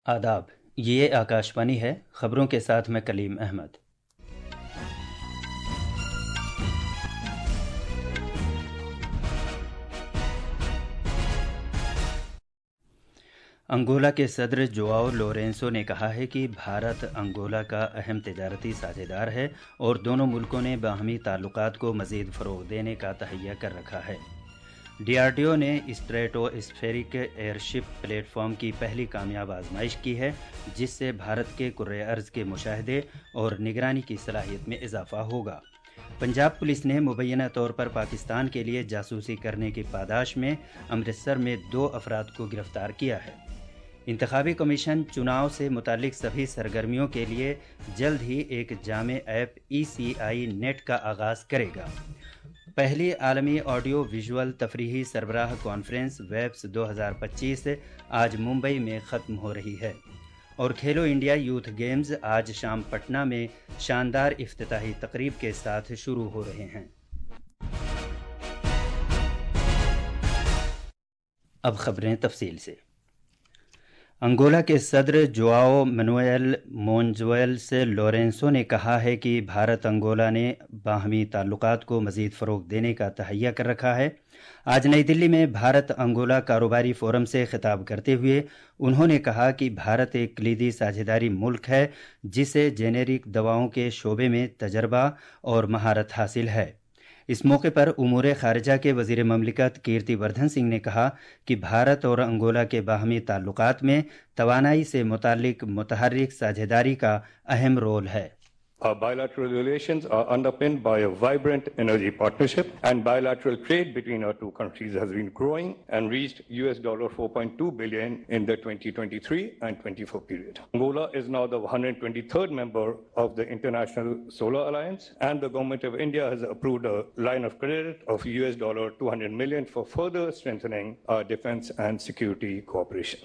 आदाब। ये आकाशवाणी है। खबरों के साथ मैं कलीम अहमद। अंगोला के सदर जोआओ लोरेंसो ने कहा है कि भारत अंगोला का अहम तिजारती साझेदार है और दोनों मुल्कों ने बाहमी ताल्लुकात को मज़ीद फ़रोग़ देने का तहैया कर रखा है। डीआरडीओ ने स्ट्रेटोस्फेरिक एयरशिप प्लेटफॉर्म की पहली कामयाब आजमाइश की है, जिससे भारत के कुर्रे अर्ज़ के मुशाहदे और निगरानी की सलाहियत में इजाफा होगा। पंजाब पुलिस ने मुबैना तौर पर पाकिस्तान के लिए जासूसी करने की पादाश में अमृतसर में 2 अफराद को गिरफ्तार किया है। इंतखाबी कमीशन चुनाव से मुतालिक सभी सरगर्मियों के लिए जल्द ही एक जामे ऐप ECI नेट का आगाज़ करेगा। पहली आलमी ऑडियो विजुअल तफरीही सरबराह कॉन्फ्रेंस वेब्स 2025 आज मुंबई में ख़त्म हो रही है और खेलो इंडिया यूथ गेम्स आज शाम पटना में शानदार इफ्तिताही तकरीब के साथ शुरू हो रहे हैं। अब खबरें तफसील से। अंगोला के सदर जोआओ मैनुएल मोंज़ुएल्स लोरेंसो ने कहा है कि भारत अंगोला ने बाहमी ताल्लुकात को मज़ीद फ़रोग़ देने का तहैया कर रखा है। आज नई दिल्ली में भारत अंगोला कारोबारी फोरम से खिताब करते हुए उन्होंने कहा कि भारत एक कलीदी साझेदारी मुल्क है जिसे जेनेरिक दवाओं के शोबे में तजर्बा और महारत हासिल है। इस मौके पर उमूर खारिजा के वज़ीर ममलिकत कीर्ति वर्धन सिंह ने कहा कि भारत और अंगोला के बाहमी ताल्लुकात में तवानाई से मुतालिक मुतहर्रिक साझेदारी का अहम रोल है। Our bilateral relations are underpinned by a vibrant energy partnership, and bilateral trade between our two countries has been growing and reached $4.2 billion in the 2023 and 24 period. Angola is now the 123rd member of the International Solar Alliance, and the Government of India has approved a line of credit of $200 million for further strengthening our defense and security cooperation.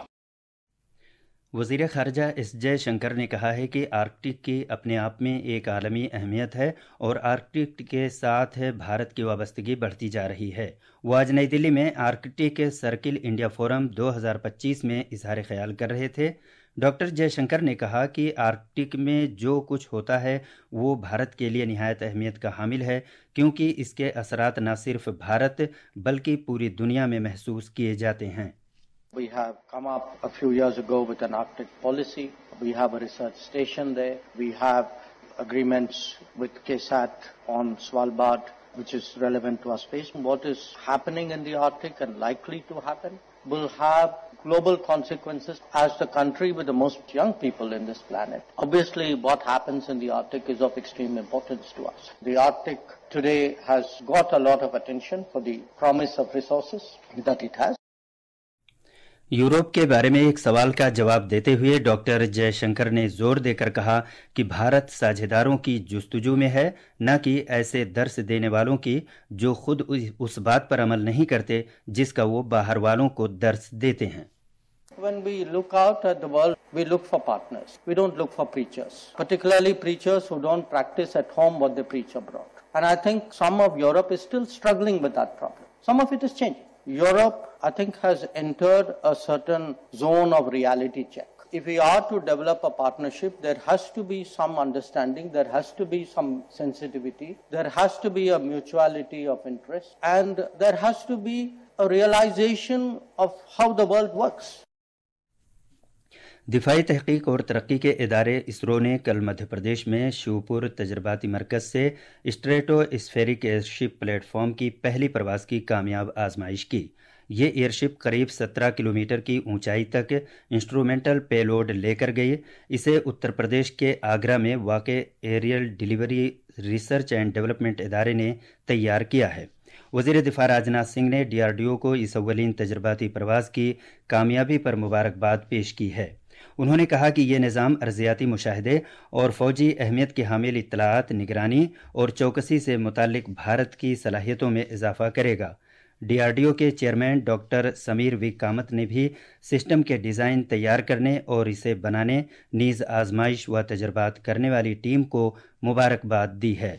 वज़ीर ख़ारिजा S Jaishankar ने कहा है कि Arctic की अपने आप में एक आलमी अहमियत है और आर्कटिक के साथ भारत की वाबस्तगी बढ़ती जा रही है। वो आज नई दिल्ली में आर्कटिक सर्किल इंडिया फोरम 2025 में इजहार ख्याल कर रहे थे। डॉक्टर जयशंकर ने कहा कि आर्कटिक में जो कुछ होता है वो भारत के लिए निहायत अहमियत का हामिल है, क्योंकि इसके असरात न सिर्फ भारत बल्कि पूरी दुनिया में महसूस किए जाते हैं। We have come up a few years ago with an Arctic policy. We have a research station there. We have agreements with KSAT on Svalbard, which is relevant to our space. What is happening in the Arctic and likely to happen will have global consequences as the country with the most young people in this planet. Obviously, what happens in the Arctic is of extreme importance to us. The Arctic today has got a lot of attention for the promise of resources that it has. Europe के बारे में एक सवाल का जवाब देते हुए doctor Jaishankar ने जोर देकर कहा कि भारत साझेदारों की जुस्तजू में है, न कि ऐसे दर्स देने वालों की जो खुद उस बात पर अमल नहीं करते जिसका वो बाहर वालों को दर्स देते हैं। When we look out at the world, we look for partners. We don't look for preachers, particularly preachers who don't practice at home what they preach abroad. And I think some of Europe is still struggling with that problem. Some of it is changing. Europe, I think, has entered a certain zone of reality check. If we are to develop a partnership, there has to be some understanding, there has to be some sensitivity, there has to be a mutuality of interest, and there has to be a realization of how the world works. दिफाई तहकीक और तरक्की के इदारे इसरो ने कल मध्य प्रदेश में शिवपुर तजर्बाती मरकज़ से stratospheric airship platform की पहली प्रवास की कामयाब आजमाइश की। ये एयरशिप करीब 17 किलोमीटर की ऊंचाई तक इंस्ट्रूमेंटल पेलोड लेकर गई। इसे उत्तर प्रदेश के आगरा में वाक़े aerial delivery research and development इदारे ने तैयार किया है। वज़ीर दिफा राजनाथ सिंह ने DRDO को इस अव्वलीन तजर्बाती प्रवास की कामयाबी पर मुबारकबाद पेश की है। उन्होंने कहा कि ये निज़ाम अर्जियाती मुशाहदे और फ़ौजी अहमियत के हामिल इत्तलाआत, निगरानी और चौकसी से मुतालिक भारत की सलाहियतों में इजाफा करेगा। DRDO के chairman doctor Sameer V Kamat ने भी सिस्टम के डिज़ाइन तैयार करने और इसे बनाने नीज़ आजमाइश व तजर्बात करने वाली टीम को मुबारकबाद दी है।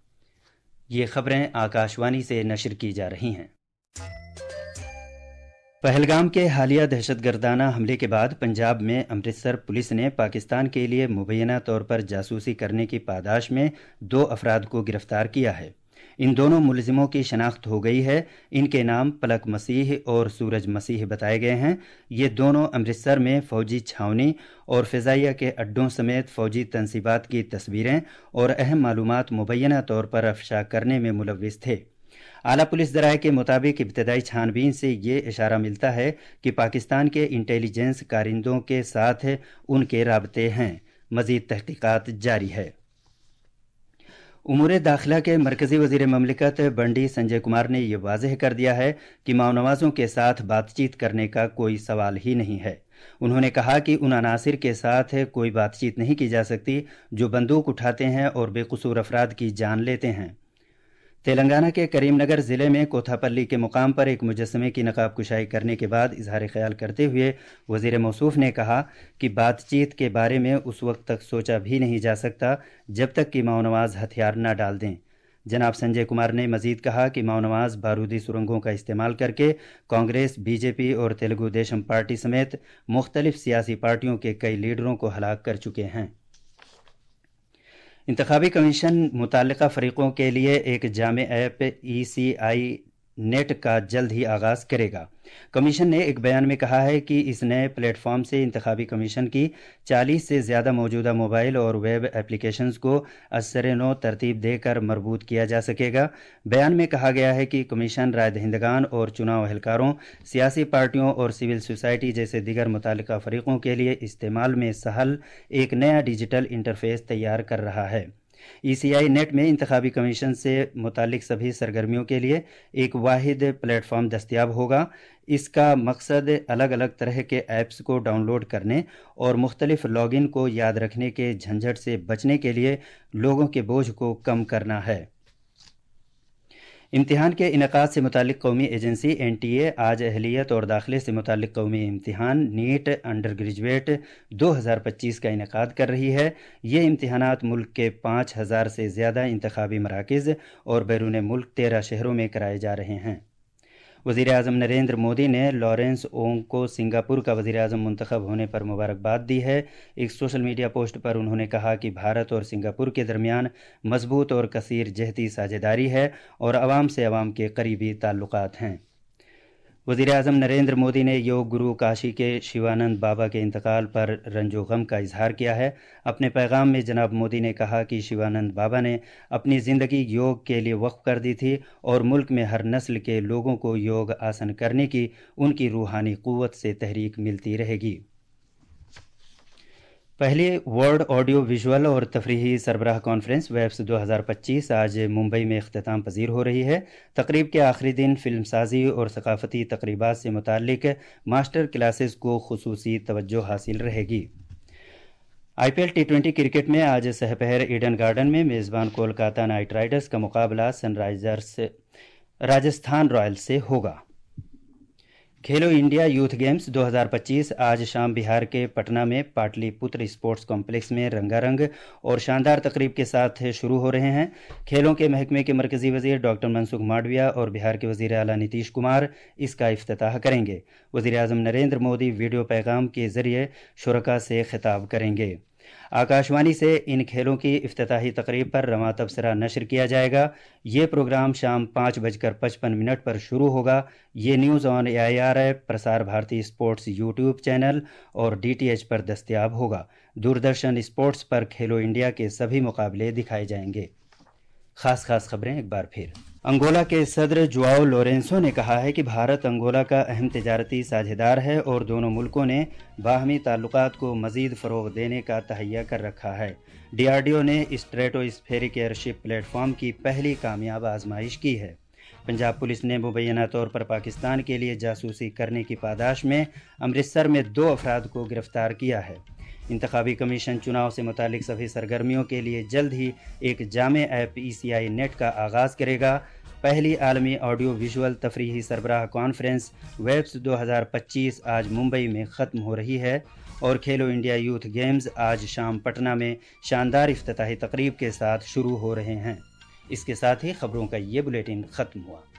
ये खबरें आकाशवाणी से नशर की जा रही हैं। پہلگام کے حالیہ دہشت گردانہ حملے کے بعد پنجاب میں امرتسر پولیس نے پاکستان کے لیے مبینہ طور پر جاسوسی کرنے کی پاداش میں 2 افراد کو گرفتار کیا ہے۔ ان دونوں ملزموں کی شناخت ہو گئی ہے۔ ان کے نام پلک مسیح اور سورج مسیح بتائے گئے ہیں۔ یہ دونوں امرتسر میں فوجی چھاؤنی اور فضائیہ کے اڈوں سمیت فوجی تنصیبات کی تصویریں اور اہم معلومات مبینہ طور پر افشا کرنے میں ملوث تھے۔ اعلیٰ پولیس ذرائع کے مطابق ابتدائی چھان بین سے یہ اشارہ ملتا ہے کہ پاکستان کے انٹیلی جنس کارندوں کے ساتھ ان کے رابطے ہیں۔ مزید تحقیقات جاری ہے۔ امور داخلہ کے مرکزی وزیر مملکت بنڈی سنجے کمار نے یہ واضح کر دیا ہے کہ ماونوازوں کے ساتھ بات چیت کرنے کا کوئی سوال ہی نہیں ہے۔ انہوں نے کہا کہ ان عناصر کے ساتھ کوئی بات چیت نہیں کی جا سکتی جو بندوق اٹھاتے ہیں اور بے قصور افراد کی جان لیتے ہیں۔ تلنگانہ کے کریم نگر ضلع میں کوتھاپلی کے مقام پر ایک مجسمے کی نقاب کشائی کرنے کے بعد اظہار خیال کرتے ہوئے وزیر موصوف نے کہا کہ بات چیت کے بارے میں اس وقت تک سوچا بھی نہیں جا سکتا جب تک کہ ماونواز ہتھیار نہ ڈال دیں۔ جناب سنجے کمار نے مزید کہا کہ ماونواز بارودی سرنگوں کا استعمال کر کے کانگریس، بی جے پی اور تیلگو دیشم پارٹی سمیت مختلف سیاسی پارٹیوں کے کئی لیڈروں کو ہلاک کر چکے ہیں۔ انتخابی کمیشن متعلقہ فریقوں کے لیے ایک جامع ایپ ECI نیٹ کا جلد ہی آغاز کرے گا۔ کمیشن نے ایک بیان میں کہا ہے کہ اس نئے پلیٹ فارم سے انتخابی کمیشن کی 40 سے زیادہ موجودہ موبائل اور ویب ایپلیکیشنز کو ازسر نو ترتیب دے کر مربوط کیا جا سکے گا۔ بیان میں کہا گیا ہے کہ کمیشن رائے دہندگان اور چناؤ اہلکاروں، سیاسی پارٹیوں اور سول سوسائٹی جیسے دیگر متعلقہ فریقوں کے لیے استعمال میں سہل ایک نیا ڈیجیٹل انٹرفیس تیار کر رہا ہے۔ ECI نیٹ میں انتخابی کمیشن سے متعلق سبھی سرگرمیوں کے لیے ایک واحد پلیٹ فارم دستیاب ہوگا۔ اس کا مقصد الگ الگ طرح کے ایپس کو ڈاؤن لوڈ کرنے اور مختلف لاگ ان کو یاد رکھنے کے جھنجھٹ سے بچنے کے لیے لوگوں کے بوجھ کو کم کرنا ہے۔ امتحان کے انعقاد سے متعلق قومی ایجنسی NTA آج اہلیت اور داخلے سے متعلق قومی امتحان نیٹ انڈر گریجویٹ 2025 کا انعقاد کر رہی ہے۔ یہ امتحانات ملک کے 5000 سے زیادہ انتخابی مراکز اور بیرون ملک 13 شہروں میں کرائے جا رہے ہیں۔ وزیر اعظم نریندر مودی نے لارنس اونگ کو سنگاپور کا وزیر اعظم منتخب ہونے پر مبارکباد دی ہے۔ ایک سوشل میڈیا پوسٹ پر انہوں نے کہا کہ بھارت اور سنگاپور کے درمیان مضبوط اور کثیر جہتی ساجھیداری ہے اور عوام سے عوام کے قریبی تعلقات ہیں۔ وزیر اعظم نریندر مودی نے یوگ گرو کاشی کے شیوانند بابا کے انتقال پر رنج و غم کا اظہار کیا ہے۔ اپنے پیغام میں جناب مودی نے کہا کہ شیوانند بابا نے اپنی زندگی یوگ کے لیے وقف کر دی تھی اور ملک میں ہر نسل کے لوگوں کو یوگ آسن کرنے کی ان کی روحانی قوت سے تحریک ملتی رہے گی۔ پہلی ورلڈ آڈیو ویژول اور تفریحی سربراہ کانفرنس ویبس 2025 آج ممبئی میں اختتام پذیر ہو رہی ہے۔ تقریب کے آخری دن فلم سازی اور ثقافتی تقریبات سے متعلق ماسٹر کلاسز کو خصوصی توجہ حاصل رہے گی۔ IPL T20 کرکٹ میں آج سہپہر ایڈن گارڈن میں میزبان کولکاتہ نائٹ رائڈرز کا مقابلہ سن رائزرز راجستھان رائلز سے ہوگا۔ کھیلو انڈیا یوتھ گیمز 2025 آج شام بہار کے پٹنہ میں پاٹلی پتر اسپورٹس کمپلیکس میں رنگا رنگ اور شاندار تقریب کے ساتھ شروع ہو رہے ہیں۔ کھیلوں کے محکمے کے مرکزی وزیر ڈاکٹر منسکھ مانڈویا اور بہار کے وزیر اعلیٰ نتیش کمار اس کا افتتاح کریں گے۔ وزیر اعظم نریندر مودی ویڈیو پیغام کے ذریعے شرکاء سے خطاب کریں گے۔ آکاشوانی سے ان کھیلوں کی افتتاحی تقریب پر رواں تبصرہ نشر کیا جائے گا۔ یہ پروگرام شام 5:55 پر شروع ہوگا۔ یہ news on AIR app, Prasar Bharati sports YouTube channel اور DTH پر دستیاب ہوگا۔ دوردرشن اسپورٹس پر کھیلو انڈیا کے سبھی مقابلے دکھائے جائیں گے۔ خاص خبریں ایک بار پھر۔ انگولا کے صدر جواؤ لورینسو نے کہا ہے کہ بھارت انگولا کا اہم تجارتی ساجھیدار ہے اور دونوں ملکوں نے باہمی تعلقات کو مزید فروغ دینے کا تہیہ کر رکھا ہے۔ DRDO نے stratospheric airship platform کی پہلی کامیاب آزمائش کی ہے۔ پنجاب پولیس نے مبینہ طور پر پاکستان کے لیے جاسوسی کرنے کی پاداش میں امرتسر میں 2 افراد کو گرفتار کیا ہے۔ انتخابی کمیشن چناؤ سے متعلق سبھی سرگرمیوں کے لیے جلد ہی ایک جامع ایپ ECI نیٹ کا آغاز کرے گا۔ پہلی عالمی آڈیو ویژول تفریحی سربراہ کانفرنس ویبس 2025 آج ممبئی میں ختم ہو رہی ہے اور کھیلو انڈیا یوتھ گیمز آج شام پٹنہ میں شاندار افتتاحی تقریب کے ساتھ شروع ہو رہے ہیں۔ اس کے ساتھ ہی خبروں کا یہ بلیٹن ختم ہوا۔